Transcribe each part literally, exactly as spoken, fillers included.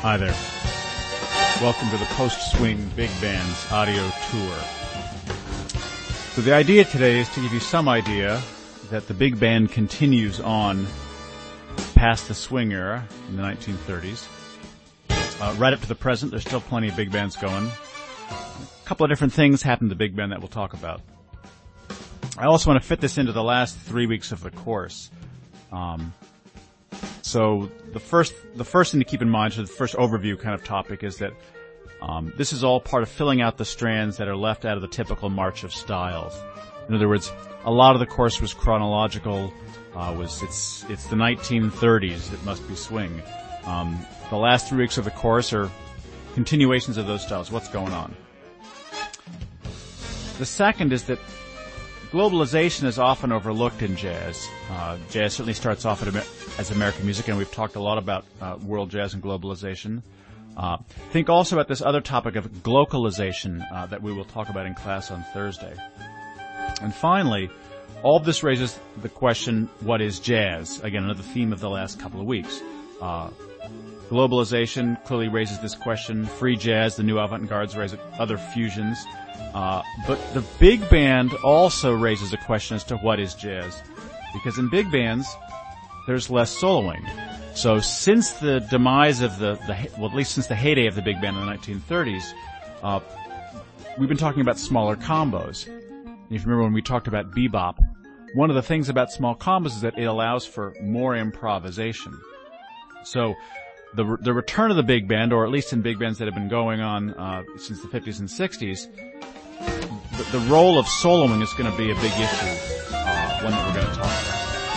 Hi there. Welcome to the Post-Swing Big Band's audio tour. So the idea today is to give you some idea that the big band continues on past the swing era in the nineteen thirties. Uh, right up to the present, there's still plenty of big bands going. A couple of different things happen to the big band that we'll talk about. I also want to fit this into the last three weeks of the course. Um, so the first, the first thing to keep in mind, so the first overview kind of topic is that um, this is all part of filling out the strands that are left out of the typical march of styles. In other words, a lot of the course was chronological. Uh, was it's it's the nineteen thirties. It must be swing. Um, the last three weeks of the course are continuations of those styles. What's going on? The second is that globalization is often overlooked in jazz. Uh, jazz certainly starts off as American music, and we've talked a lot about uh, world jazz and globalization. Uh, think also about this other topic of glocalization uh, that we will talk about in class on Thursday. And finally, all of this raises the question, what is jazz? Again, another theme of the last couple of weeks. Uh, globalization clearly raises this question. Free jazz, the new avant-gardes raise other fusions. Uh, but the big band also raises a question as to what is jazz. Because in big bands, there's less soloing. So since the demise of the, the well, at least since the heyday of the big band in the nineteen thirties, uh, we've been talking about smaller combos. And if you remember when we talked about bebop, one of the things about small combos is that it allows for more improvisation. So the the return of the big band, or at least in big bands that have been going on uh, since the fifties and sixties, the, the role of soloing is going to be a big issue, uh, one that we're going to talk about.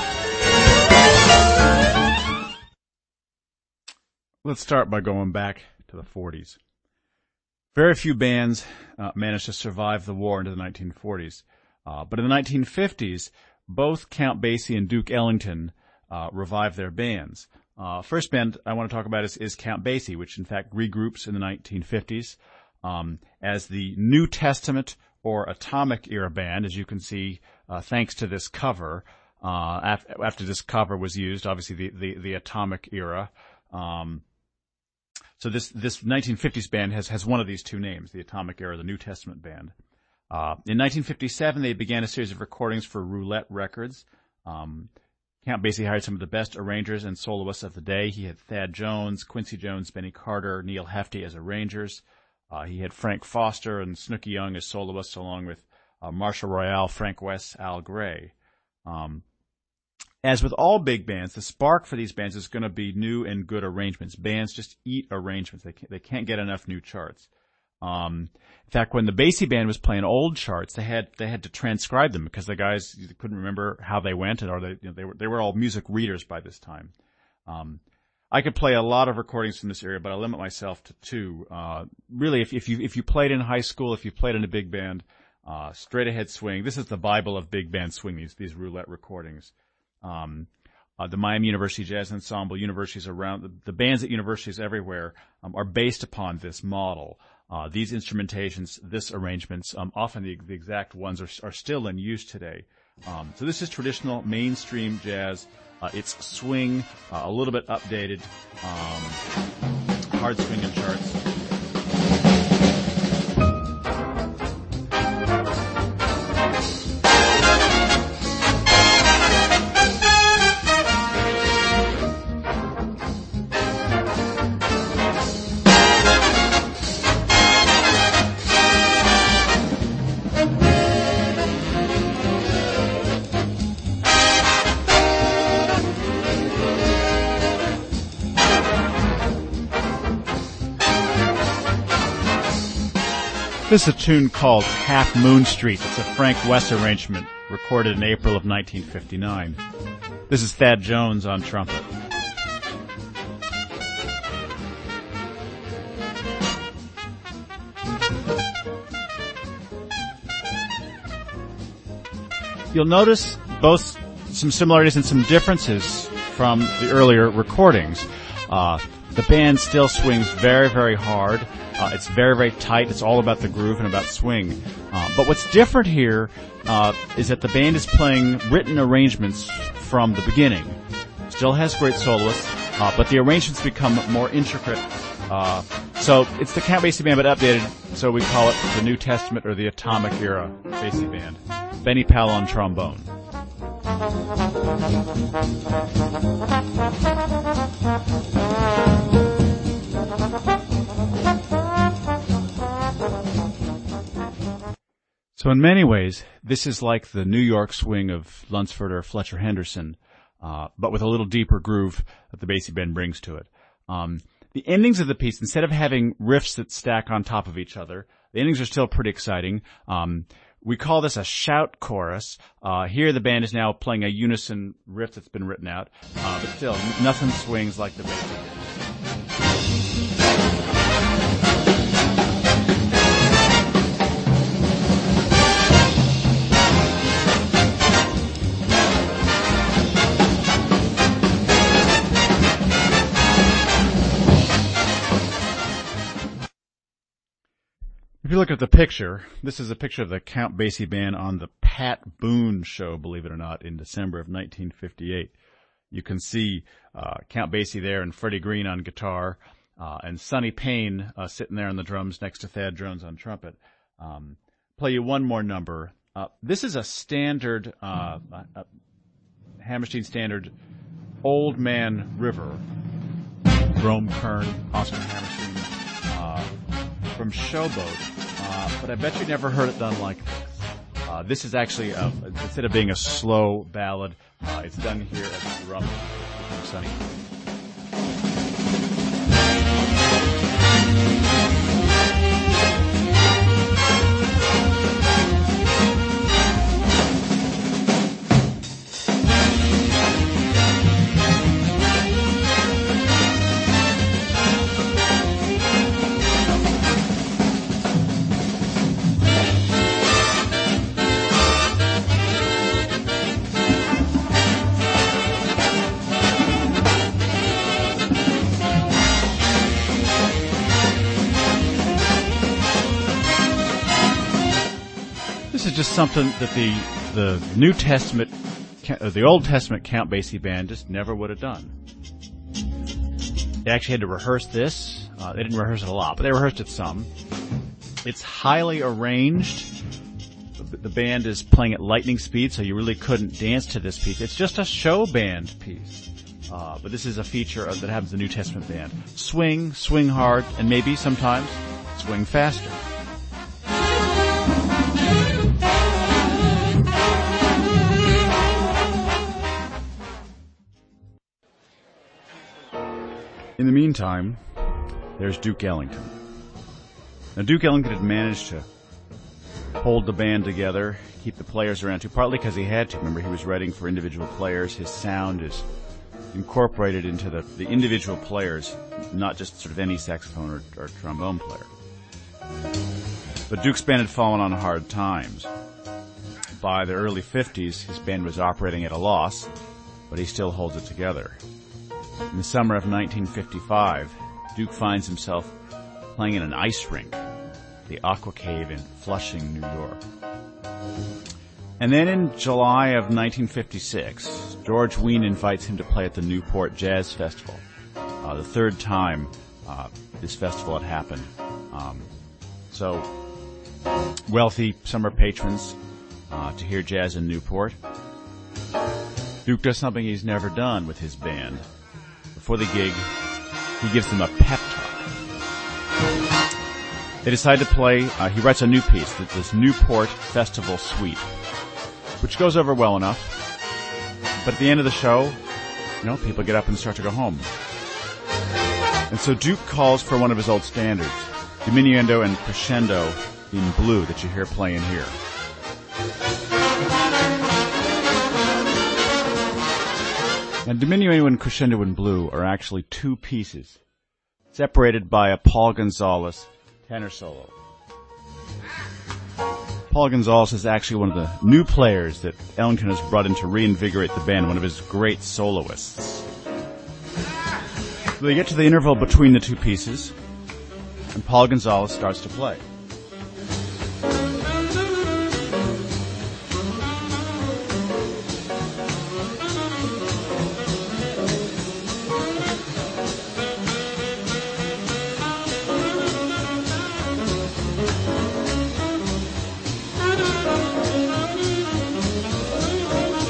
Let's start by going back to the forties. Very few bands uh, managed to survive the war into the nineteen forties. Uh, but in the nineteen fifties, both Count Basie and Duke Ellington uh, revived their bands. Uh, first band I want to talk about is, is Count Basie, which in fact regroups in the nineteen fifties um, as the New Testament or Atomic Era band, as you can see, uh, thanks to this cover. Uh, after, after this cover was used, obviously the, the, the Atomic Era. Um, so this, this nineteen fifties band has, has one of these two names, the Atomic Era, the New Testament band. Uh, in nineteen fifty-seven, they began a series of recordings for Roulette Records. Um, Count Basie hired some of the best arrangers and soloists of the day. He had Thad Jones, Quincy Jones, Benny Carter, Neil Hefti as arrangers. Uh, he had Frank Foster and Snooky Young as soloists, along with uh, Marshall Royale, Frank West, Al Gray. Um, as with all big bands, the spark for these bands is going to be new and good arrangements. Bands just eat arrangements. They can't, they can't get enough new charts. Um, in fact, when the Basie band was playing old charts, they had they had to transcribe them because the guys couldn't remember how they went, or they you know, they were they were all music readers by this time. Um, I could play a lot of recordings from this area, but I limit myself to two. Uh, really, if if you if you played in high school, if you played in a big band, uh, straight ahead swing. This is the Bible of big band swing. These these roulette recordings. Um, Uh, the Miami University Jazz Ensemble, universities around, the, the bands at universities everywhere um, are based upon this model. Uh, these instrumentations, this arrangements, um, often the, the exact ones are, are still in use today. Um, so this is traditional mainstream jazz. Uh, it's swing, uh, a little bit updated, um, hard swing and charts. This is a tune called Half Moon Street. It's a Frank West arrangement recorded in April of nineteen fifty-nine. This is Thad Jones on trumpet. You'll notice both some similarities and some differences from the earlier recordings. Uh, the band still swings very, very hard. Uh, it's very, very tight. It's all about the groove and about swing. Uh, but what's different here uh, is that the band is playing written arrangements from the beginning. Still has great soloists, uh, but the arrangements become more intricate Uh, so it's the Count Basie Band, but updated, so we call it the New Testament or the Atomic Era Basie Band. Benny Powell on trombone. So in many ways, this is like the New York swing of Lunsford or Fletcher Henderson, uh, but with a little deeper groove that the Basie Band brings to it. Um, the endings of the piece, instead of having riffs that stack on top of each other, the endings are still pretty exciting. Um, we call this a shout chorus. Uh, here the band is now playing a unison riff that's been written out, uh, but still, nothing swings like the Basie Band. If you look at the picture, this is a picture of the Count Basie Band on the Pat Boone show, believe it or not, in December of nineteen fifty-eight. You can see uh, Count Basie there and Freddie Green on guitar, uh, and Sonny Payne uh, sitting there on the drums next to Thad Jones on trumpet. Um, play you one more number. Uh, this is a standard, uh, uh, Hammerstein standard, Old Man River, Rome Kern, Oscar Hammerstein, uh, from Showboat. Uh, but I bet you never heard it done like this. Uh, this is actually, a, instead of being a slow ballad, uh, it's done here as a drum from Sonny. This is just something that the the New Testament, uh, the Old Testament Count Basie Band just never would have done. They actually had to rehearse this. Uh, they didn't rehearse it a lot, but they rehearsed it some. It's highly arranged. The, the band is playing at lightning speed, so you really couldn't dance to this piece. It's just a show band piece. Uh, but this is a feature of, that happens in the New Testament band. Swing, swing hard, and maybe sometimes swing faster. In the meantime, there's Duke Ellington. Now, Duke Ellington had managed to hold the band together, keep the players around too, partly because he had to. Remember, he was writing for individual players. His sound is incorporated into the, the individual players, not just sort of any saxophone or, or trombone player. But Duke's band had fallen on hard times. By the early fifties, his band was operating at a loss, but he still holds it together. In the summer of nineteen fifty-five, Duke finds himself playing in an ice rink, the Aqua Cave in Flushing, New York. And then in July of nineteen fifty-six, George Wein invites him to play at the Newport Jazz Festival, uh, the third time uh, this festival had happened. Um, so, wealthy summer patrons uh, to hear jazz in Newport. Duke does something he's never done with his band. Before the gig, he gives them a pep talk. They decide to play, uh, he writes a new piece, this Newport Festival Suite, which goes over well enough. But at the end of the show, you know, people get up and start to go home. And so Duke calls for one of his old standards, Diminuendo and Crescendo in Blue, that you hear playing here. And Diminuendo and Crescendo in Blue are actually two pieces, separated by a Paul Gonzalez tenor solo. Paul Gonzalez is actually one of the new players that Ellington has brought in to reinvigorate the band, one of his great soloists. So they get to the interval between the two pieces, and Paul Gonzalez starts to play.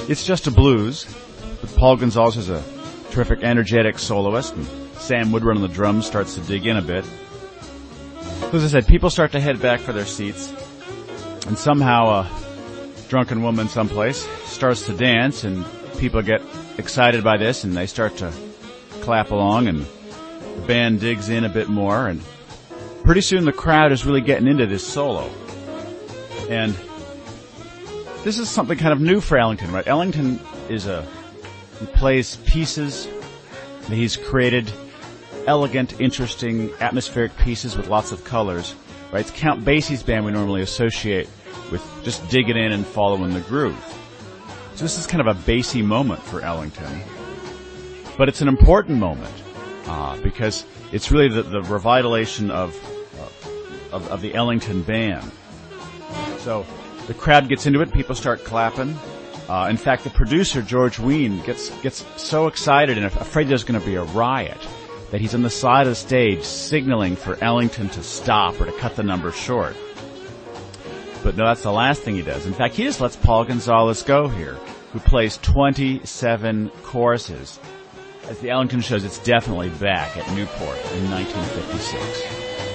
It's just a blues, but Paul Gonzalez is a terrific, energetic soloist, and Sam Woodward on the drums starts to dig in a bit. So as I said, people start to head back for their seats, and somehow a drunken woman someplace starts to dance, and people get excited by this, and they start to clap along, and the band digs in a bit more, and pretty soon the crowd is really getting into this solo. And this is something kind of new for Ellington, right? Ellington is a, he plays pieces that he's created, elegant, interesting, atmospheric pieces with lots of colors, right? It's Count Basie's band we normally associate with just digging in and following the groove. So this is kind of a Basie moment for Ellington. But it's an important moment, uh, because it's really the, the revitalization of, uh, of, of the Ellington band. So the crowd gets into it, people start clapping. Uh, in fact, the producer, George Wein, gets, gets so excited and afraid there's going to be a riot that he's on the side of the stage signaling for Ellington to stop or to cut the number short. But no, that's the last thing he does. In fact, he just lets Paul Gonzalez go here, who plays twenty-seven choruses. As the Ellington shows, it's definitely back at Newport in nineteen fifty-six.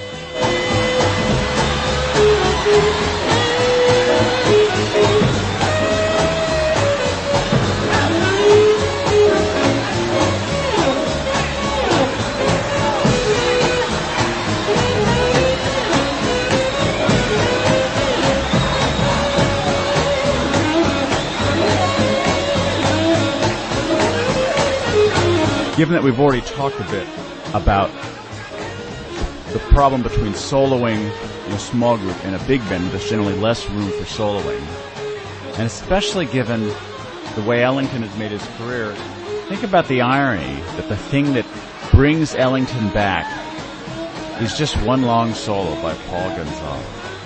Given that we've already talked a bit about the problem between soloing in a small group and a big band, there's generally less room for soloing, and especially given the way Ellington has made his career, think about the irony that the thing that brings Ellington back is just one long solo by Paul Gonzalez.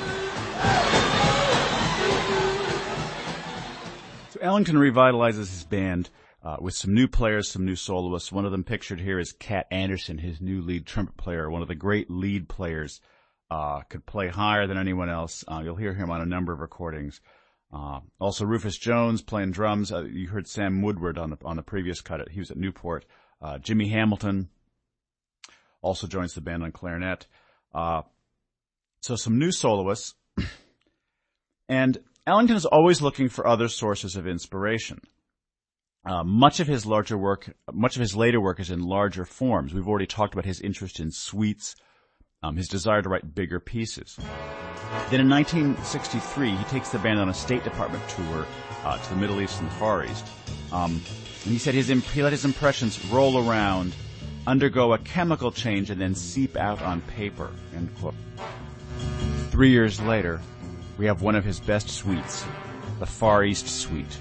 So Ellington revitalizes his band Uh, with some new players, some new soloists. One of them pictured here is Cat Anderson, his new lead trumpet player, one of the great lead players, uh, could play higher than anyone else. Uh, you'll hear him on a number of recordings. Uh, also Rufus Jones playing drums. Uh, you heard Sam Woodward on the, on the previous cut. He was at Newport. Uh, Jimmy Hamilton also joins the band on clarinet. Uh, so some new soloists. And Ellington is always looking for other sources of inspiration. Uh, much of his larger work, much of his later work is in larger forms. We've already talked about his interest in suites, um, his desire to write bigger pieces. Then in nineteen sixty-three, he takes the band on a State Department tour uh, to the Middle East and the Far East. Um, and he said his imp- he let his impressions roll around, undergo a chemical change, and then seep out on paper. End quote. Three years later, we have one of his best suites, the Far East Suite.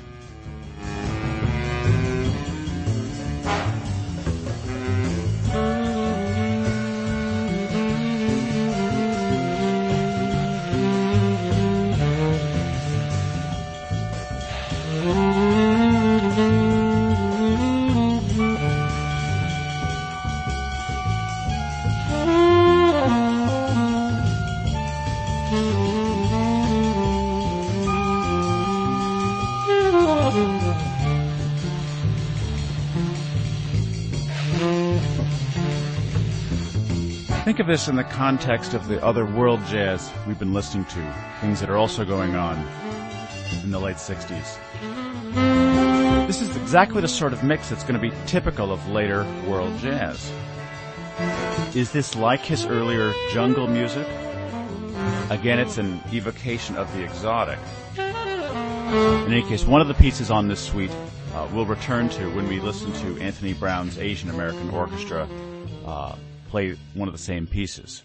Think of this in the context of the other world jazz we've been listening to, things that are also going on in the late sixties. This is exactly the sort of mix that's going to be typical of later world jazz. Is this like his earlier jungle music? Again, it's an evocation of the exotic. In any case, one of the pieces on this suite uh, we'll return to when we listen to Anthony Brown's Asian American Orchestra uh, play one of the same pieces.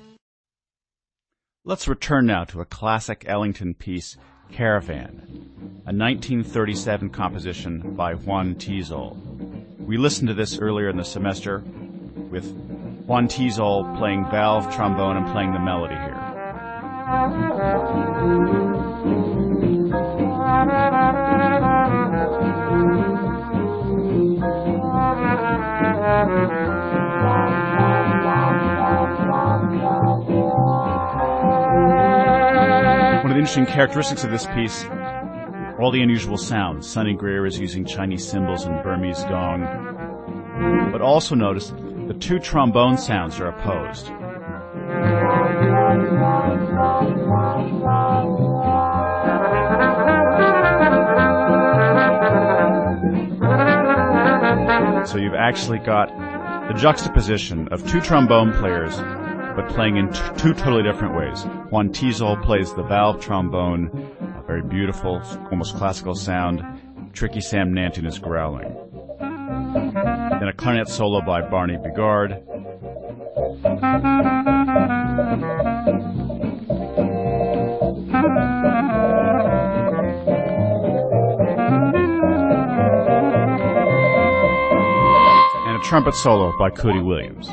Let's return now to a classic Ellington piece, Caravan, a nineteen thirty-seven composition by Juan Tizol. We listened to this earlier in the semester with Juan Tizol playing valve trombone and playing the melody here. One of the interesting characteristics of this piece, all the unusual sounds. Sonny Greer is using Chinese cymbals and Burmese gong. But also notice the two trombone sounds are opposed. So you've actually got the juxtaposition of two trombone players, but playing in t- two totally different ways. Juan Tizol plays the valve trombone, a very beautiful, almost classical sound. Tricky Sam Nanton is growling. Then a clarinet solo by Barney Bigard. And a trumpet solo by Cootie Williams.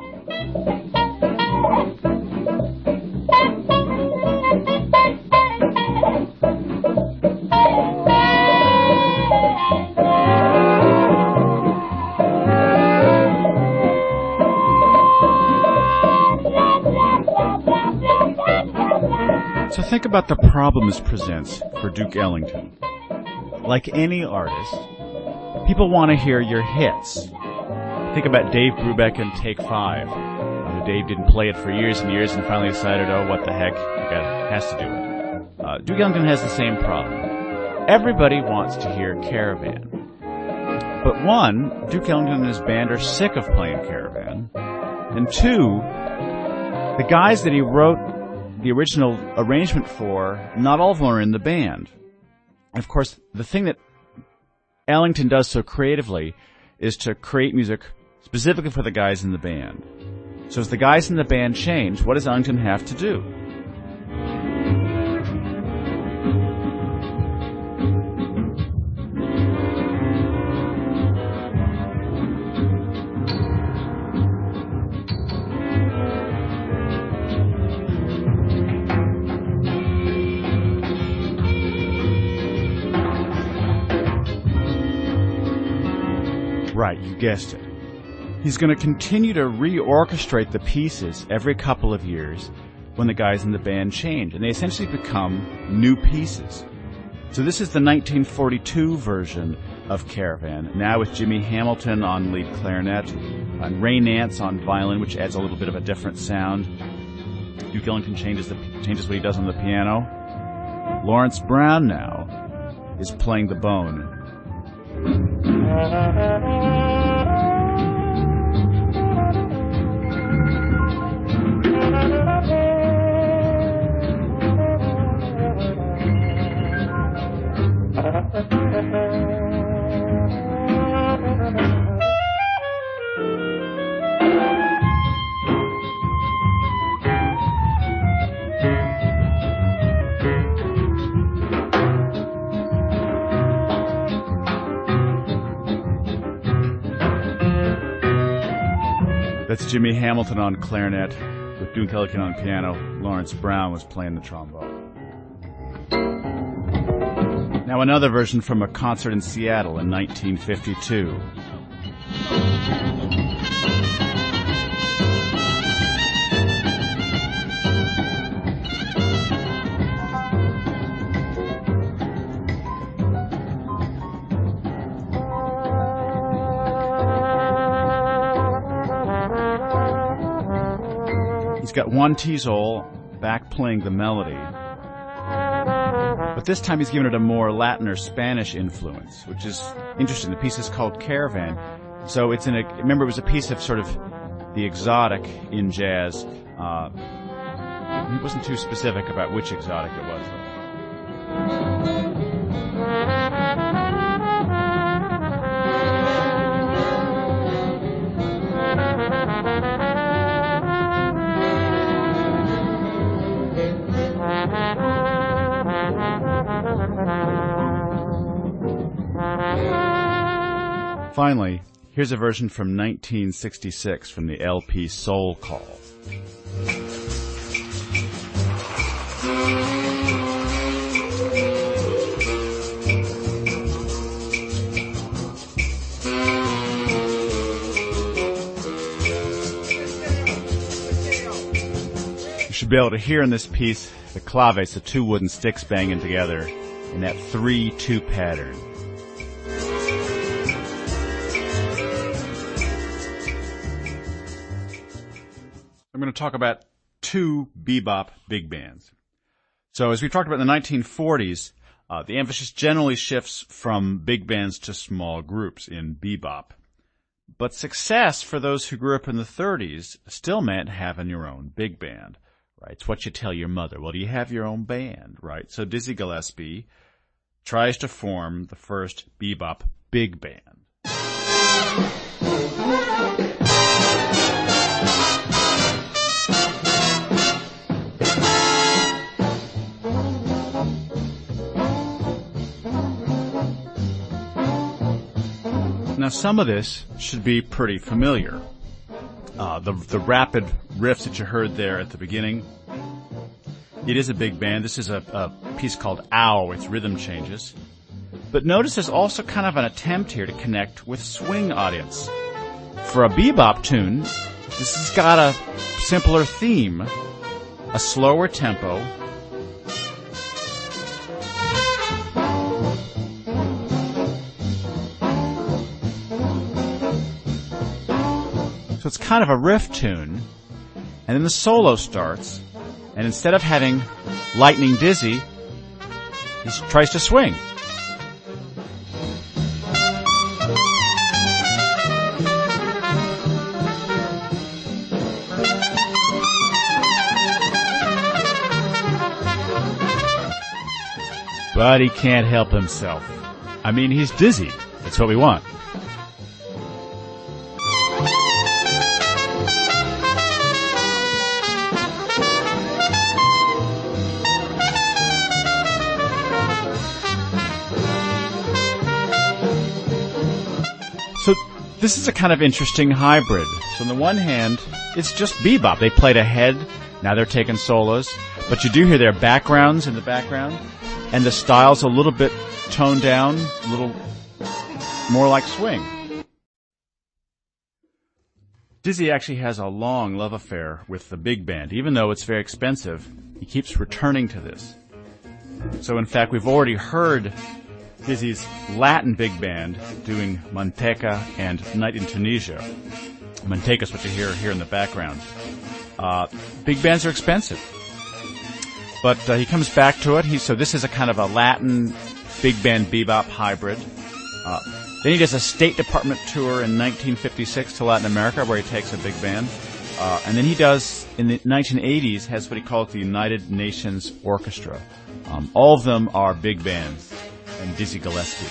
So think about the problem this presents for Duke Ellington. Like any artist, people want to hear your hits. Think about Dave Brubeck and Take Five. Uh, Dave didn't play it for years and years and finally decided, oh, what the heck, you got has to do it. Uh, Duke Ellington has the same problem. Everybody wants to hear Caravan. But one, Duke Ellington and his band are sick of playing Caravan. And two, the guys that he wrote the original arrangement for, not all of them are in the band. And of course, the thing that Ellington does so creatively is to create music specifically for the guys in the band. So as the guys in the band change, what does Ellington have to do? Right, you guessed it. He's going to continue to reorchestrate the pieces every couple of years when the guys in the band change, and they essentially become new pieces. So this is the nineteen forty-two version of Caravan, now with Jimmy Hamilton on lead clarinet, and Ray Nance on violin, which adds a little bit of a different sound. Duke Ellington changes, the, changes what he does on the piano. Lawrence Brown now is playing the bone. That's Jimmy Hamilton on clarinet, with Duke Ellington on piano. Lawrence Brown was playing the trombone. Now another version from a concert in Seattle in nineteen fifty-two. He's got Juan Tizol back playing the melody, but this time he's given it a more Latin or Spanish influence, which is interesting. The piece is called Caravan, so it's in a, remember it was a piece of sort of the exotic in jazz. Uh, he wasn't too specific about which exotic it was, though. Finally, here's a version from nineteen sixty-six from the L P Soul Call. You should be able to hear in this piece the claves, the two wooden sticks banging together. in that three two pattern. I'm going to talk about two bebop big bands. So as we talked about in the nineteen forties, uh, the emphasis generally shifts from big bands to small groups in bebop. But success for those who grew up in the thirties still meant having your own big band, right? It's what you tell your mother. Well, do you have your own band, right? So Dizzy Gillespie tries to form the first bebop big band. Now, some of this should be pretty familiar. Uh, the, the rapid riffs that you heard there at the beginning, it is a big band. This is a, a piece called Ow. Its rhythm changes. But notice there's also kind of an attempt here to connect with swing audience. For a bebop tune, this has got a simpler theme, a slower tempo, so it's kind of a riff tune, and then the solo starts, and instead of having lightning dizzy, he tries to swing. But he can't help himself. I mean, he's dizzy. That's what we want. So this is a kind of interesting hybrid. So on the one hand, it's just bebop. They played ahead, now they're taking solos, but you do hear their backgrounds in the background, and the style's a little bit toned down, a little more like swing. Dizzy actually has a long love affair with the big band. Even though it's very expensive, he keeps returning to this. So in fact, we've already heard Dizzy's Latin big band doing Manteca and Night in Tunisia. Manteca is what you hear here in the background. Uh, big bands are expensive. But uh, he comes back to it. He, so this is a kind of a Latin big band bebop hybrid. Uh, then he does a State Department tour in nineteen fifty-six to Latin America where he takes a big band. Uh, and then he does, in the nineteen eighties, has what he calls the United Nations Orchestra. Um, all of them are big bands. And Dizzy Gillespie.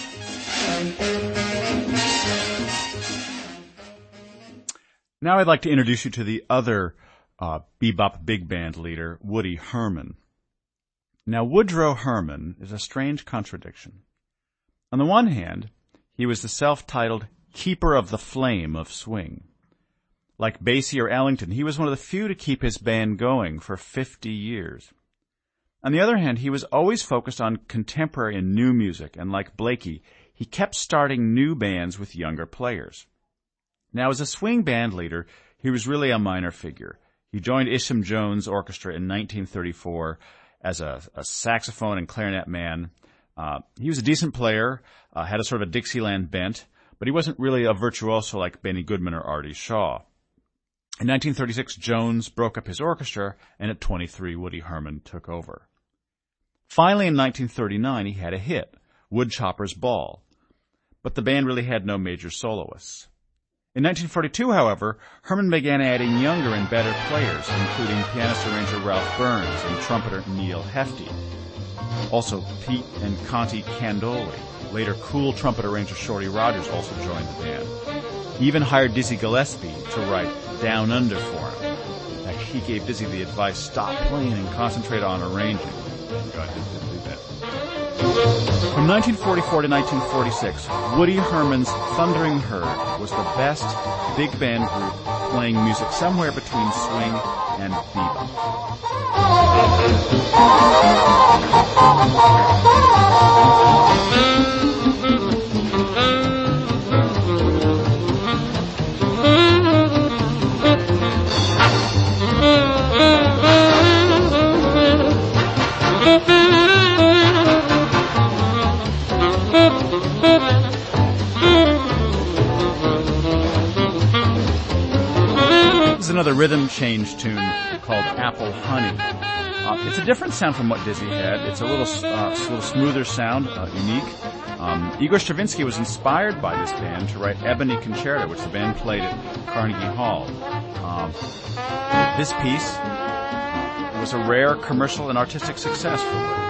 Now I'd like to introduce you to the other uh, bebop big band leader, Woody Herman. Now, Woodrow Herman is a strange contradiction. On the one hand, he was the self-titled keeper of the flame of swing. Like Basie or Ellington, he was one of the few to keep his band going for fifty years. On the other hand, he was always focused on contemporary and new music, and like Blakey, he kept starting new bands with younger players. Now, as a swing band leader, he was really a minor figure. He joined Isham Jones Orchestra in nineteen thirty-four as a, a saxophone and clarinet man. Uh, he was a decent player, uh, had a sort of a Dixieland bent, but he wasn't really a virtuoso like Benny Goodman or Artie Shaw. In nineteen thirty-six, Jones broke up his orchestra, and at twenty-three, Woody Herman took over. Finally, in nineteen thirty-nine, he had a hit, Woodchopper's Ball, but the band really had no major soloists. In nineteen forty-two, however, Herman began adding younger and better players, including pianist-arranger Ralph Burns and trumpeter Neil Hefti. Also, Pete and Conti Candoli, later cool trumpet-arranger Shorty Rogers, also joined the band. He even hired Dizzy Gillespie to write Down Under for him. In fact, he gave Dizzy the advice, stop playing and concentrate on arranging. God did do that. From nineteen forty-four to nineteen forty-six, Woody Herman's Thundering Herd was the best big band group playing music somewhere between swing and bebop. This is another rhythm change tune called Apple Honey. Uh, it's a different sound from what Dizzy had. It's a little, uh, little smoother sound, uh, unique. Um, Igor Stravinsky was inspired by this band to write Ebony Concerto, which the band played at Carnegie Hall. Um, this piece uh, was a rare commercial and artistic success for Woody.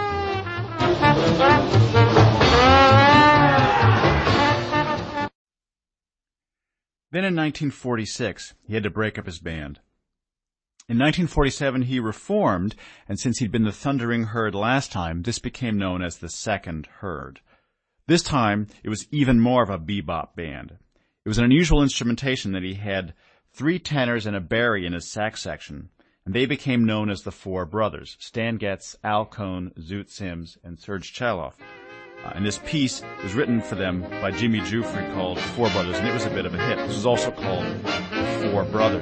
Then in nineteen forty-six, he had to break up his band. In nineteen forty-seven, he reformed, and since he'd been the Thundering Herd last time, this became known as the Second Herd. This time, it was even more of a bebop band. It was an unusual instrumentation that he had three tenors and a bari in his sax section, and they became known as the Four Brothers: Stan Getz, Al Cohn, Zoot Sims, and Serge Chaloff. Uh, and this piece was written for them by Jimmy Giuffre called Four Brothers, and it was a bit of a hit. This was also called the Four Brothers.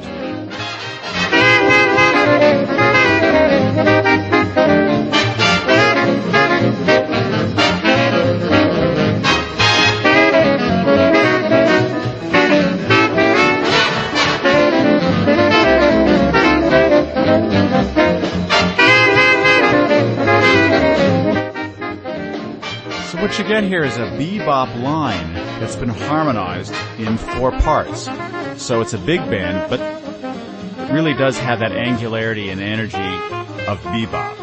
So what you get here is a bebop line that's been harmonized in four parts. So it's a big band, but it really does have that angularity and energy of bebop.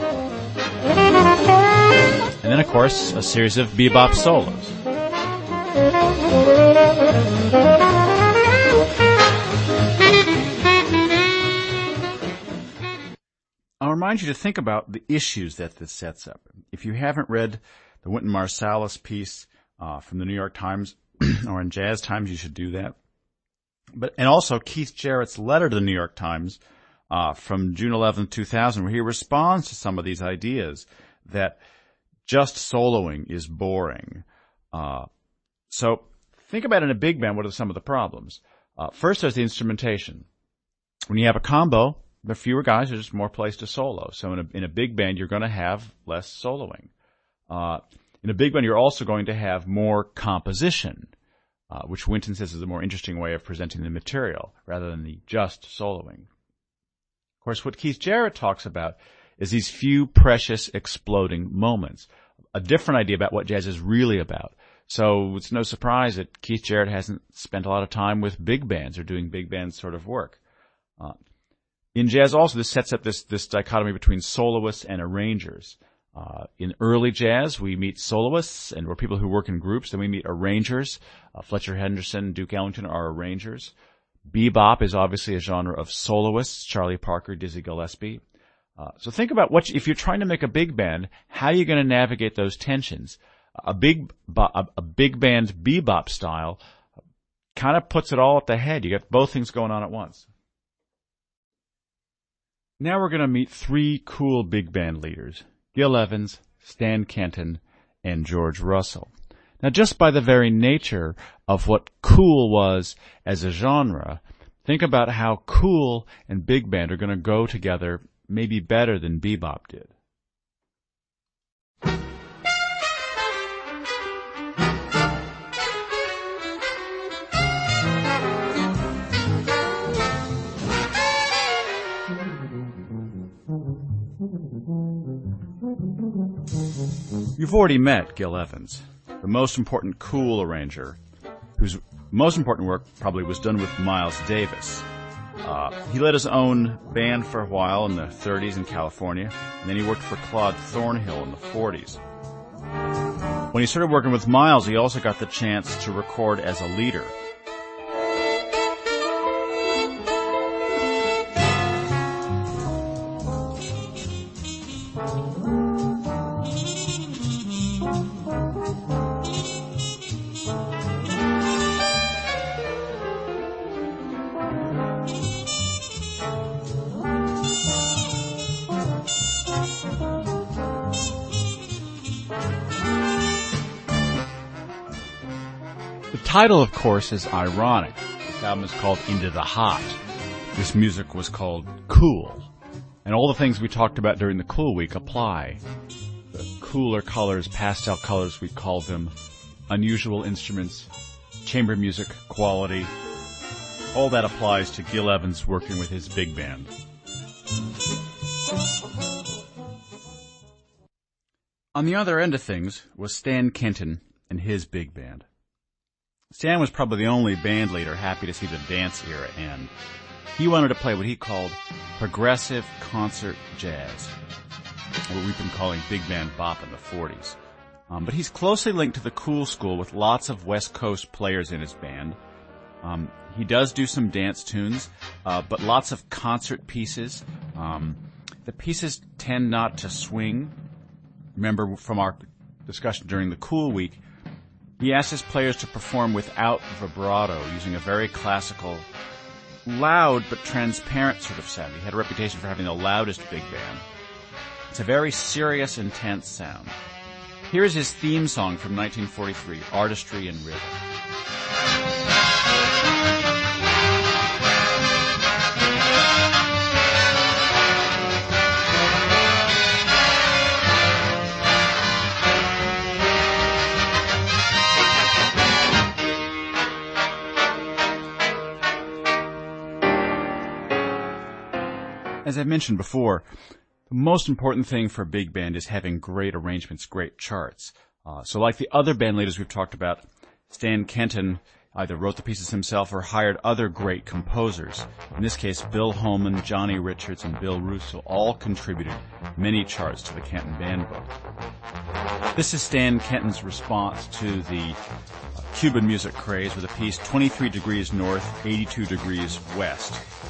And then, of course, a series of bebop solos. I'll remind you to think about the issues that this sets up. If you haven't read the Wynton Marsalis piece uh, from the New York Times or in Jazz Times, you should do that. But and also Keith Jarrett's letter to the New York Times uh, from June eleventh, two thousand, where he responds to some of these ideas that just soloing is boring. Uh, so think about in a big band, what are some of the problems? Uh, first, there's the instrumentation. When you have a combo, there are fewer guys, there's just more place to solo. So in a, in a big band, you're going to have less soloing. Uh, in a big band, you're also going to have more composition, uh, which Wynton says is a more interesting way of presenting the material rather than the just soloing. Of course, what Keith Jarrett talks about is these few precious exploding moments, a different idea about what jazz is really about. So it's no surprise that Keith Jarrett hasn't spent a lot of time with big bands or doing big band sort of work. Uh, in jazz also, this sets up this, this dichotomy between soloists and arrangers. Uh, in early jazz, we meet soloists and we're people who work in groups. Then we meet arrangers. Uh, Fletcher Henderson, Duke Ellington are arrangers. Bebop is obviously a genre of soloists. Charlie Parker, Dizzy Gillespie. Uh, so think about what, you, if you're trying to make a big band, how are you going to navigate those tensions? A big, a, a big band bebop style kind of puts it all at the head. You got both things going on at once. Now we're going to meet three cool big band leaders: Gil Evans, Stan Kenton, and George Russell. Now, just by the very nature of what cool was as a genre, think about how cool and big band are going to go together maybe better than bebop did. You've already met Gil Evans, the most important cool arranger, whose most important work probably was done with Miles Davis. Uh, he led his own band for a while in the thirties in California, and then he worked for Claude Thornhill in the forties. When he started working with Miles, he also got the chance to record as a leader. The title, of course, is ironic. This album is called Into the Hot. This music was called Cool. And all the things we talked about during the Cool Week apply. The cooler colors, pastel colors, we call them, unusual instruments, chamber music, quality. All that applies to Gil Evans working with his big band. On the other end of things was Stan Kenton and his big band. Stan was probably the only band leader happy to see the dance era end. He wanted to play what he called progressive concert jazz, what we've been calling big band bop in the forties. Um, but he's closely linked to the cool school with lots of West Coast players in his band. Um, he does do some dance tunes, uh, but lots of concert pieces. Um, the pieces tend not to swing. Remember from our discussion during the Cool Week, he asked his players to perform without vibrato, using a very classical, loud but transparent sort of sound. He had a reputation for having the loudest big band. It's a very serious, intense sound. Here is his theme song from nineteen forty-three, Artistry and Rhythm. As I mentioned before, the most important thing for a big band is having great arrangements, great charts. Uh, so like the other band leaders we've talked about, Stan Kenton either wrote the pieces himself or hired other great composers. In this case, Bill Holman, Johnny Richards, and Bill Russo all contributed many charts to the Kenton Band Book. This is Stan Kenton's response to the uh, Cuban music craze with a piece twenty-three degrees north, eighty-two degrees west.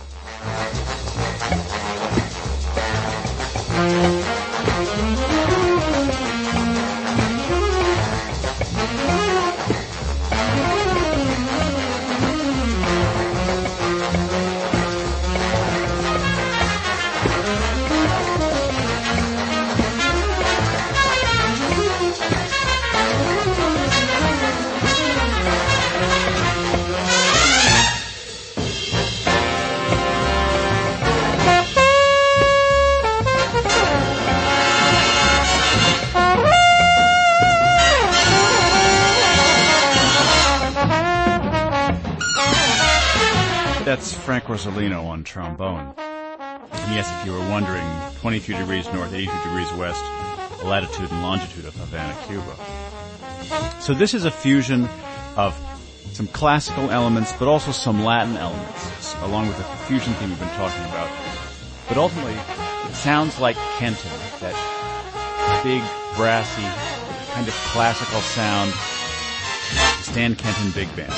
That's Frank Rosolino on trombone. And yes, if you were wondering, twenty-three degrees north, eighty-two degrees west, the latitude and longitude of Havana, Cuba. So this is a fusion of some classical elements, but also some Latin elements, along with the fusion theme we've been talking about. But ultimately, it sounds like Kenton, that big, brassy, kind of classical sound, Stan Kenton Big Band.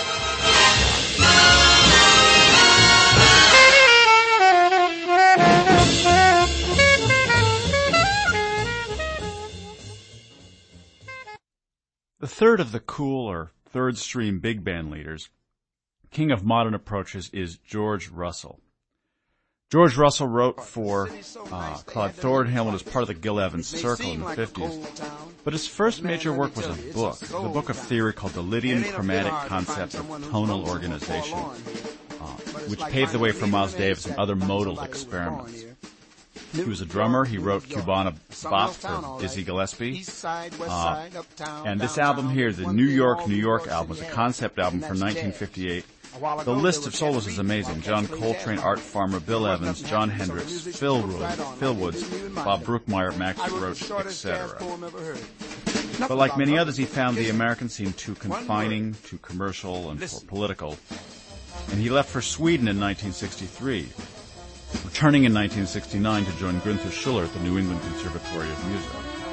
The third of the cool or third stream big band leaders, king of modern approaches, is George Russell. George Russell wrote for uh, Claude Thornhill and was part of the Gil Evans circle in the fifties. But his first major work was a book, the book of theory called The Lydian Chromatic Concept of Tonal Organization, uh, which paved the way for Miles Davis and other modal experiments. He was a drummer. He wrote Cubana Bop for Dizzy Gillespie. Uh, and this album here, the New York, New York album, was a concept album from nineteen fifty-eight. The list of solos is amazing. John Coltrane, Art Farmer, Bill Evans, John Hendricks, Phil, Wood, Phil Woods, Bob Brookmeyer, Max Roach, et cetera. But like many others, he found the American scene too confining, too commercial, and for political. And he left for Sweden in nineteen sixty-three. Returning in nineteen sixty-nine to join Gunther Schuller at the New England Conservatory of Music.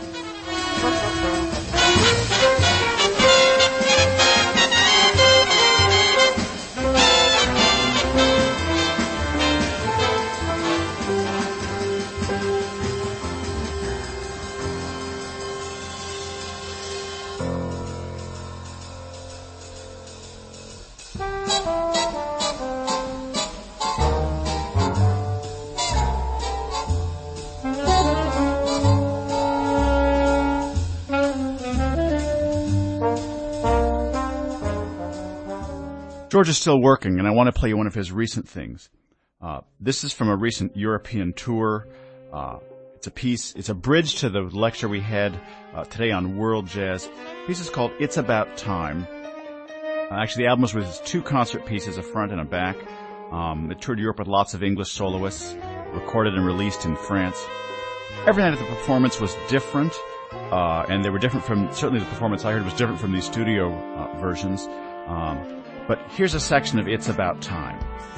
George is still working, and I want to play you one of his recent things. Uh, this is from a recent European tour. Uh, It's a piece, it's a bridge to the lecture we had uh, today on world jazz. The piece is called It's About Time. Uh, actually, the album was with two concert pieces, a front and a back. Um, it toured Europe with lots of English soloists, recorded and released in France. Every night of the performance was different, uh, and they were different from, certainly the performance I heard was different from these studio uh, versions. Um, but here's a section of It's About Time.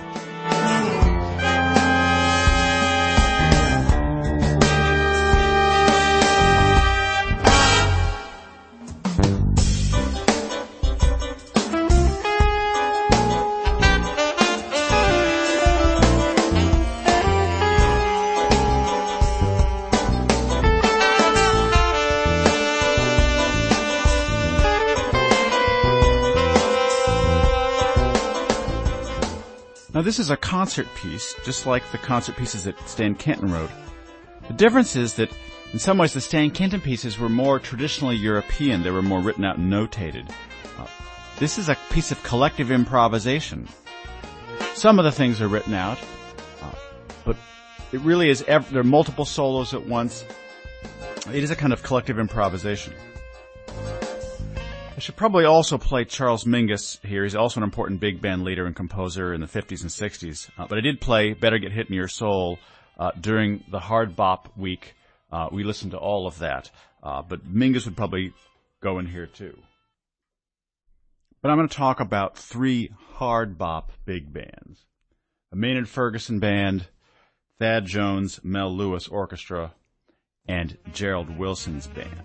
Now, this is a concert piece, just like the concert pieces that Stan Kenton wrote. The difference is that, in some ways, the Stan Kenton pieces were more traditionally European. They were more written out and notated. Uh, this is a piece of collective improvisation. Some of the things are written out, uh, but it really is, ev- there are multiple solos at once. It is a kind of collective improvisation. I should probably also play Charles Mingus here. He's also an important big band leader and composer in the fifties and sixties. Uh, but I did play Better Get Hit in Your Soul uh, during the Hard Bop week. Uh, we listened to all of that. Uh, but Mingus would probably go in here too. But I'm going to talk about three hard bop big bands. The Maynard Ferguson Band, Thad Jones, Mel Lewis Orchestra, and Gerald Wilson's band.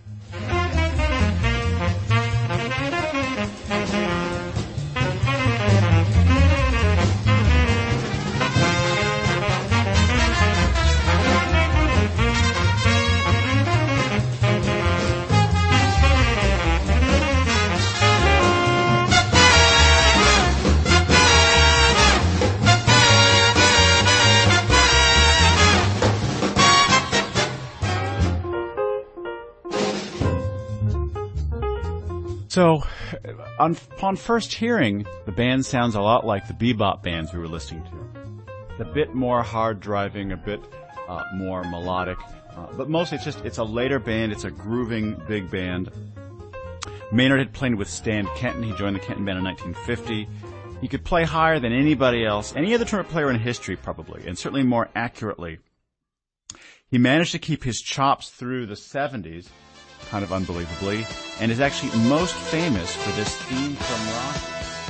So, on, upon first hearing, the band sounds a lot like the bebop bands we were listening to. A bit more hard-driving, a bit uh, more melodic, uh, but mostly it's just, it's a later band, it's a grooving big band. Maynard had played with Stan Kenton. He joined the Kenton Band in nineteen fifty. He could play higher than anybody else, any other trumpet player in history probably, and certainly more accurately. He managed to keep his chops through the seventies, kind of unbelievably, and is actually most famous for this theme from Rocky.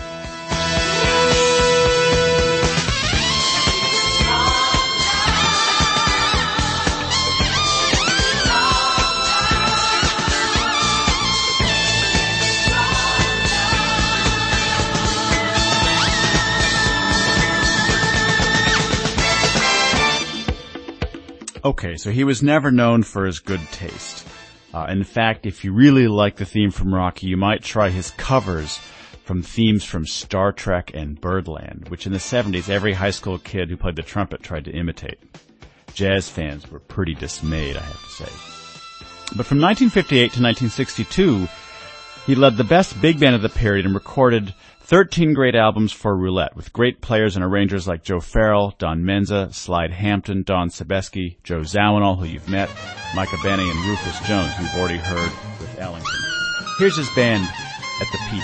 Okay, so he was never known for his good taste. Uh, in fact, if you really like the theme from Rocky, you might try his covers from themes from Star Trek and Birdland, which in the seventies every high school kid who played the trumpet tried to imitate. Jazz fans were pretty dismayed, I have to say. But from nineteen fifty-eight to nineteen sixty-two, he led the best big band of the period and recorded thirteen great albums for Roulette, with great players and arrangers like Joe Farrell, Don Menza, Slide Hampton, Don Sebesky, Joe Zawinul, who you've met, Micah Benny, and Rufus Jones, who you've already heard with Ellington. Here's his band at the peak.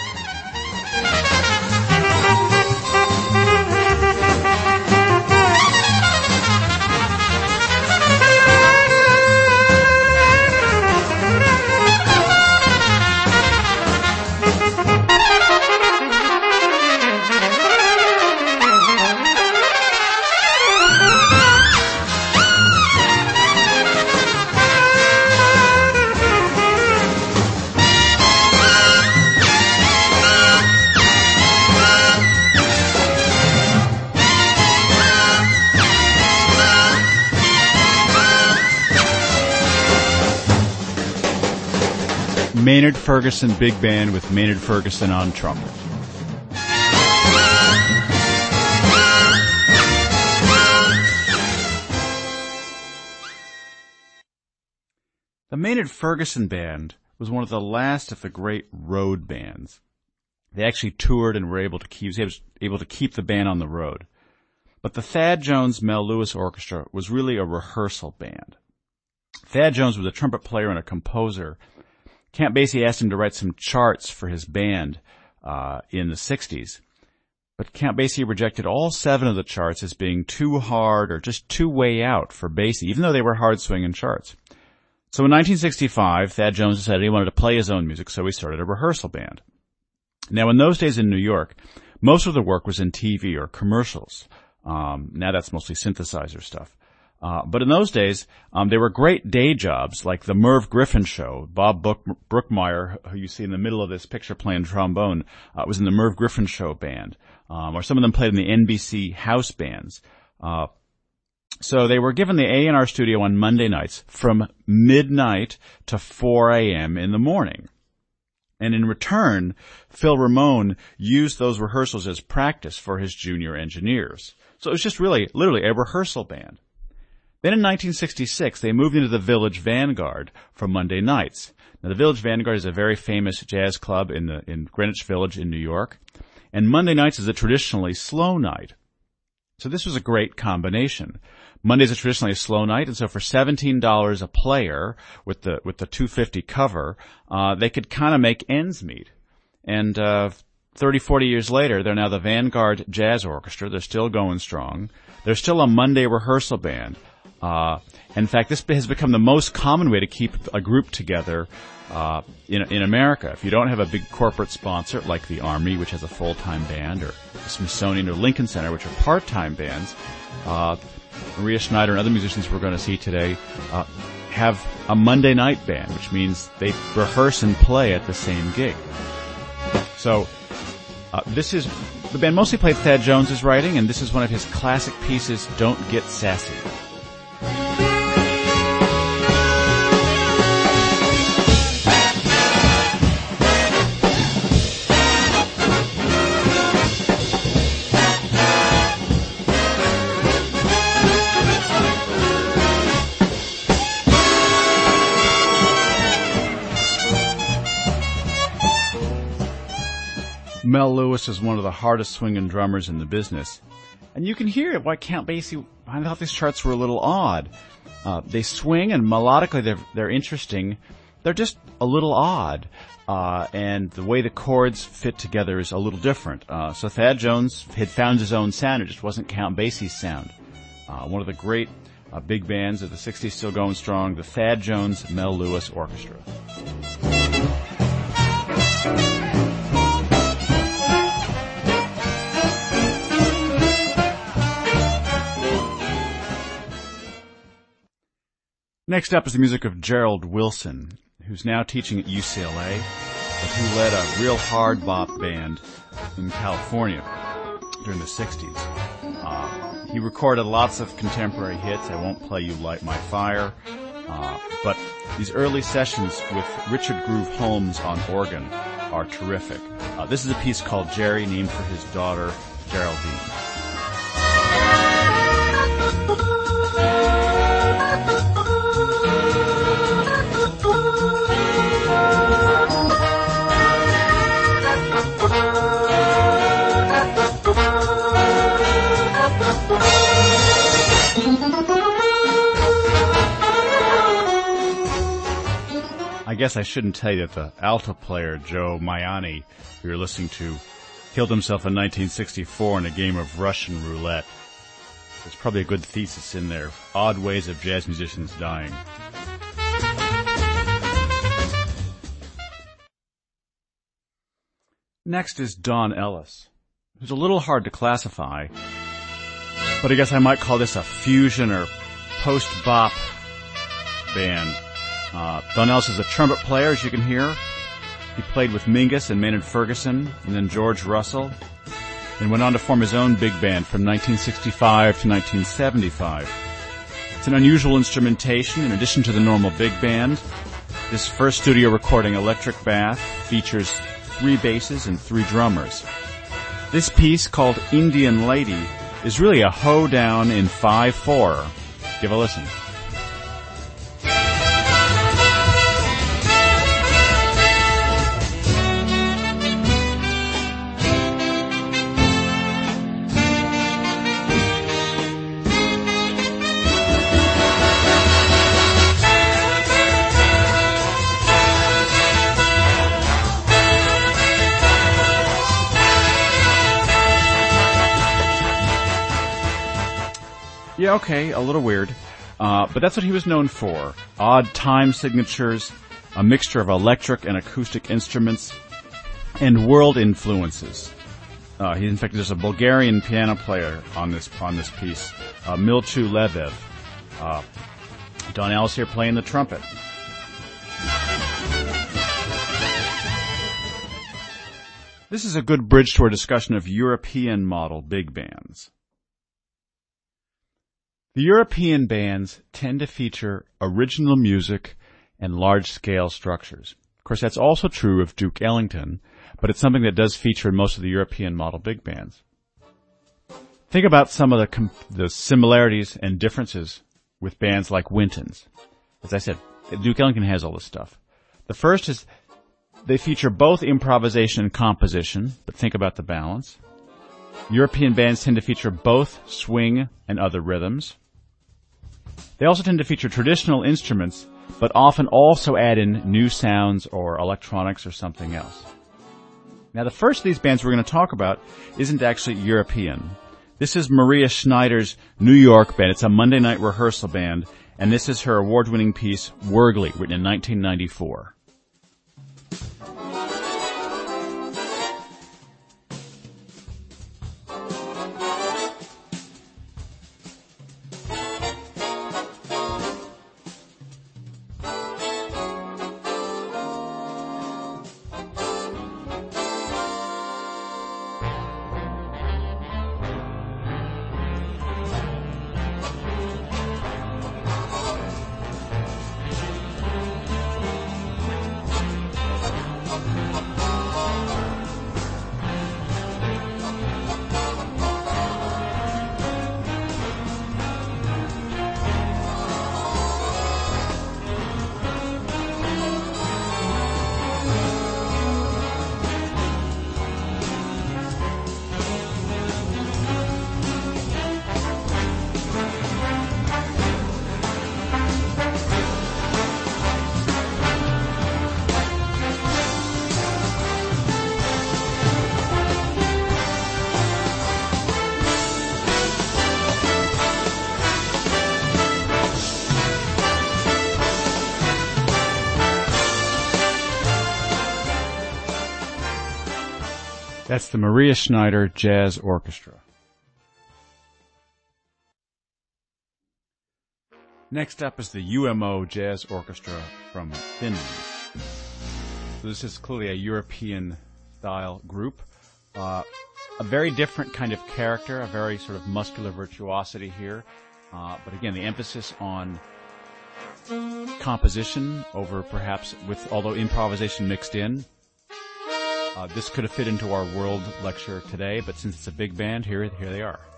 Maynard Ferguson Big Band with Maynard Ferguson on trumpet. The Maynard Ferguson Band was one of the last of the great road bands. They actually toured and were able to keep, able to keep the band on the road. But the Thad Jones Mel Lewis Orchestra was really a rehearsal band. Thad Jones was a trumpet player and a composer. Count Basie asked him to write some charts for his band uh, in the sixties. But Count Basie rejected all seven of the charts as being too hard or just too way out for Basie, even though they were hard-swinging charts. So in nineteen sixty-five, Thad Jones decided he wanted to play his own music, so he started a rehearsal band. Now, in those days in New York, most of the work was in T V or commercials. Um, now that's mostly synthesizer stuff. Uh, but in those days, um, there were great day jobs like the Merv Griffin Show. Bob Book- Brookmeyer, who you see in the middle of this picture playing trombone, uh, was in the Merv Griffin Show band. Um, or some of them played in the N B C house bands. Uh, so they were given the A and R studio on Monday nights from midnight to four a.m. in the morning. And in return, Phil Ramone used those rehearsals as practice for his junior engineers. So it was just really, literally a rehearsal band. Then in nineteen sixty-six, they moved into the Village Vanguard for Monday nights. Now, the Village Vanguard is a very famous jazz club in the in Greenwich Village in New York. And Monday nights is a traditionally slow night. So this was a great combination. Mondays are traditionally a slow night, and so for seventeen dollars a player with the with the two hundred fifty cover, uh, they could kind of make ends meet. And uh, thirty, forty years later, they're now the Vanguard Jazz Orchestra. They're still going strong. They're still a Monday rehearsal band. Uh, in fact, this has become the most common way to keep a group together uh, in in America. If you don't have a big corporate sponsor like the Army, which has a full-time band, or the Smithsonian or Lincoln Center, which are part-time bands, uh, Maria Schneider and other musicians we're going to see today uh, have a Monday night band, which means they rehearse and play at the same gig. So uh, this is the band mostly played Thad Jones's writing, and this is one of his classic pieces, Don't Get Sassy. Mel Lewis is one of the hardest swinging drummers in the business. And you can hear why Count Basie, I thought these charts were a little odd. Uh, they swing and melodically they're, they're interesting. They're just a little odd. Uh, and the way the chords fit together is a little different. Uh, so Thad Jones had found his own sound. It just wasn't Count Basie's sound. Uh, one of the great uh, big bands of the sixties still going strong, the Thad Jones Mel Lewis Orchestra. Next up is the music of Gerald Wilson, who's now teaching at U C L A, but who led a real hard bop band in California during the sixties. Uh, he recorded lots of contemporary hits. I Won't Play You Light My Fire. Uh, but these early sessions with Richard Groove Holmes on organ are terrific. Uh, this is a piece called Jerry, named for his daughter, Geraldine. I guess I shouldn't tell you that the alto player, Joe Maiani, who you're listening to, killed himself in nineteen sixty-four in a game of Russian roulette. There's probably a good thesis in there. Odd ways of jazz musicians dying. Next is Don Ellis, who's a little hard to classify, but I guess I might call this a fusion or post-bop band. Uh, Don Ellis is a trumpet player, as you can hear. He played with Mingus and Maynard Ferguson, and then George Russell, and went on to form his own big band from nineteen sixty-five to nineteen seventy-five. It's an unusual instrumentation. In addition to the normal big band, this first studio recording, Electric Bath, features three basses and three drummers. This piece, called Indian Lady, is really a hoedown in five four. Give a listen. Yeah, okay, a little weird. Uh, but that's what he was known for. Odd time signatures, a mixture of electric and acoustic instruments, and world influences. Uh, he, in fact, there's a Bulgarian piano player on this on this piece, uh, Milchu Lebev. Uh, Donnell's here playing the trumpet. This is a good bridge to our discussion of European model big bands. The European bands tend to feature original music and large-scale structures. Of course, that's also true of Duke Ellington, but it's something that does feature in most of the European model big bands. Think about some of the, com- the similarities and differences with bands like Wynton's. As I said, Duke Ellington has all this stuff. The first is they feature both improvisation and composition, but think about the balance. European bands tend to feature both swing and other rhythms. They also tend to feature traditional instruments, but often also add in new sounds or electronics or something else. Now, the first of these bands we're going to talk about isn't actually European. This is Maria Schneider's New York band. It's a Monday night rehearsal band, and this is her award-winning piece, Wörgli, written in nineteen ninety-four. That's the Maria Schneider Jazz Orchestra. Next up is the U M O Jazz Orchestra from Finland. So this is clearly a European-style group. Uh, a very different kind of character, a very sort of muscular virtuosity here. Uh, but again, the emphasis on composition over perhaps with, although improvisation mixed in. Uh, this could have fit into our world lecture today, but since it's a big band, here, here they are.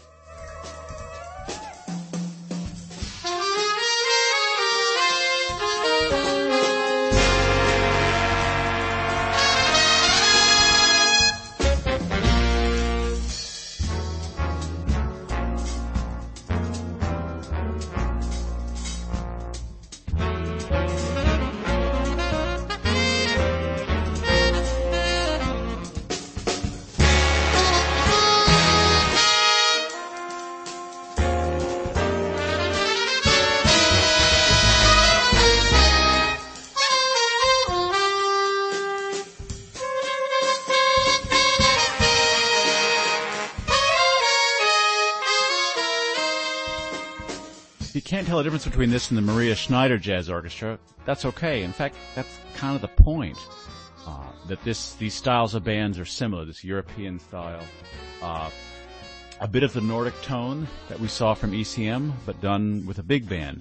You can't tell the difference between this and the Maria Schneider Jazz Orchestra. That's okay. In fact, that's kind of the point, uh, that this these styles of bands are similar, this European style. Uh, a bit of the Nordic tone that we saw from E C M, but done with a big band.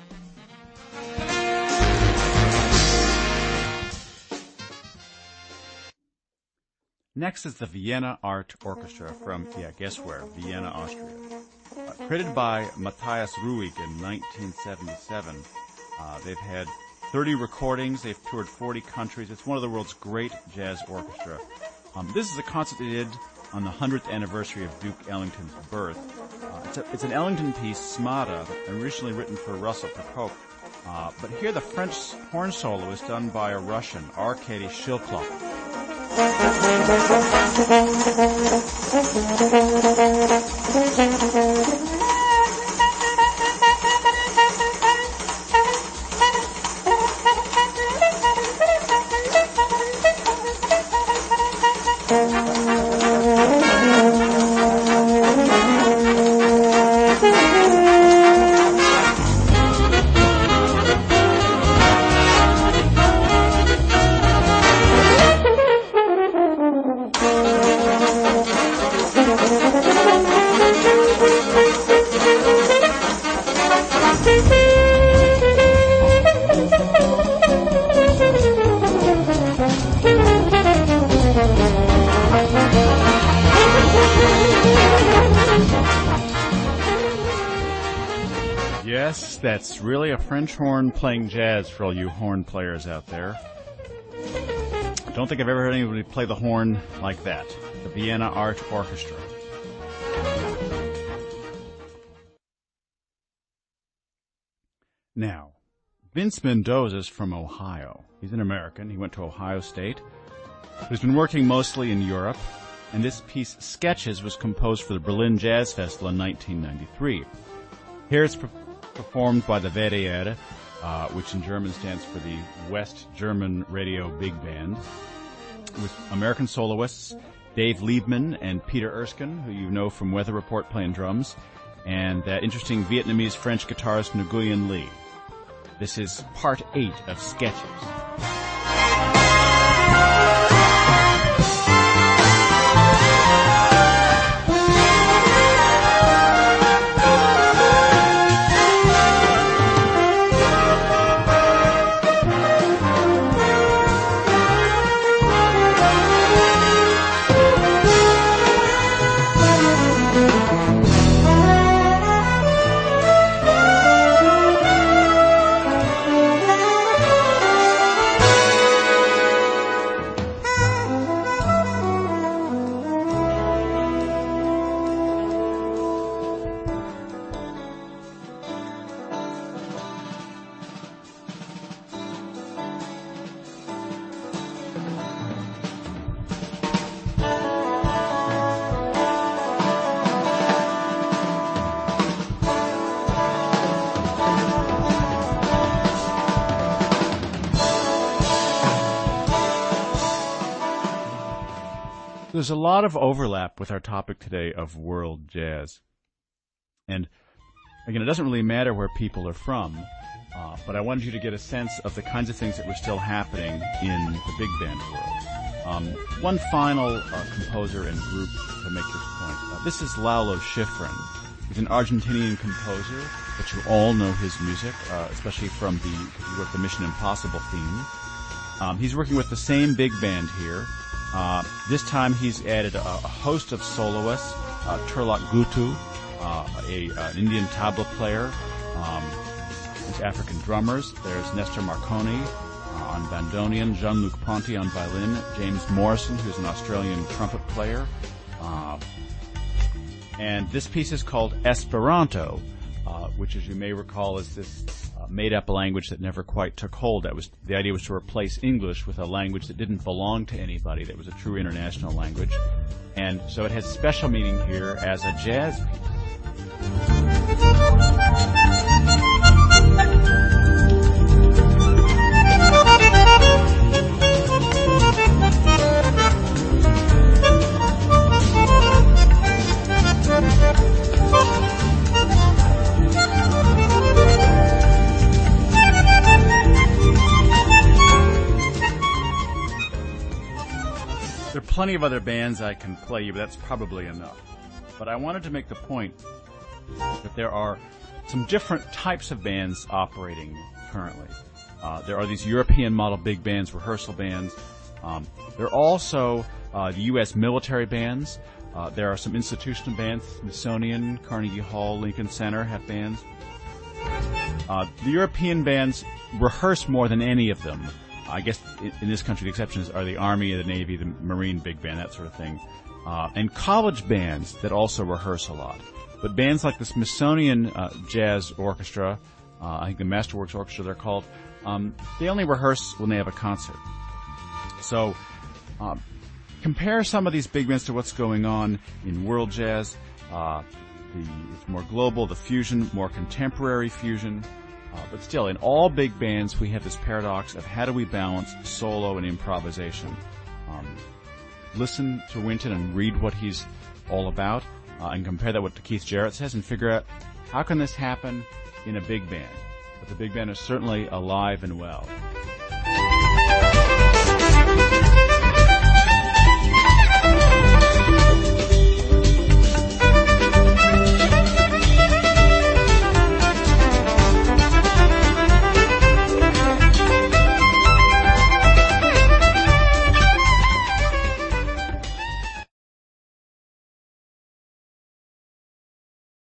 Next is the Vienna Art Orchestra from, yeah, guess where? Vienna, Austria. Uh, created by Matthias Ruhig in nineteen seventy-seven. Uh, they've had thirty recordings. They've toured forty countries. It's one of the world's great jazz orchestra. Um, this is a concert they did on the hundredth anniversary of Duke Ellington's birth. Uh, it's, a, it's an Ellington piece, Smada, originally written for Russell Procope. Uh, but here the French horn solo is done by a Russian, Arkady Shilklov. Yes, that's really a French horn playing jazz for all you horn players out there. I don't think I've ever heard anybody play the horn like that. The Vienna Art Orchestra. Now, Vince Mendoza's from Ohio. He's an American. He went to Ohio State. He's been working mostly in Europe, and this piece, Sketches, was composed for the Berlin Jazz Festival in nineteen ninety-three. Here it's pre- performed by the W D R, uh, which in German stands for the West German Radio Big Band, with American soloists Dave Liebman and Peter Erskine, who you know from Weather Report playing drums, and that interesting Vietnamese-French guitarist Nguyen Lee. This is part eight of Sketches. There's a lot of overlap with our topic today of world jazz. And again, it doesn't really matter where people are from, uh, but I wanted you to get a sense of the kinds of things that were still happening in the big band world. Um, one final uh, composer and group to make this point. Uh, this is Lalo Schifrin. He's an Argentinian composer, but you all know his music, uh, especially from the, he wrote the Mission Impossible theme. Um, he's working with the same big band here. Uh, this time he's added a, a host of soloists, uh, Turlok Gutu, uh, a, uh, an Indian tabla player, um, there's African drummers, there's Nestor Marconi uh, on bandoneon, Jean-Luc Ponty on violin, James Morrison, who's an Australian trumpet player, uh, and this piece is called Esperanto, uh, which, as you may recall, is this uh, made-up language that never quite took hold. That was the idea was to replace English with a language that didn't belong to anybody, that was a true international language. And so it has special meaning here as a jazz piece. There are plenty of other bands I can play you, but that's probably enough. But I wanted to make the point that there are some different types of bands operating currently. Uh, there are these European model big bands, rehearsal bands. Um, there are also uh, the U S military bands. Uh, there are some institutional bands, Smithsonian, Carnegie Hall, Lincoln Center have bands. Uh, the European bands rehearse more than any of them. I guess in this country the exceptions are the Army, the Navy, the Marine big band, that sort of thing. Uh, and college bands that also rehearse a lot. But bands like the Smithsonian uh, Jazz Orchestra, uh, I think the Masterworks Orchestra they're called, um, they only rehearse when they have a concert. So um, compare some of these big bands to what's going on in world jazz. Uh, the, it's more global, the fusion, more contemporary fusion. Uh, but still, in all big bands, we have this paradox of how do we balance solo and improvisation. Um, listen to Wynton and read what he's all about, uh, and compare that with what Keith Jarrett says, and figure out how can this happen in a big band. But the big band is certainly alive and well.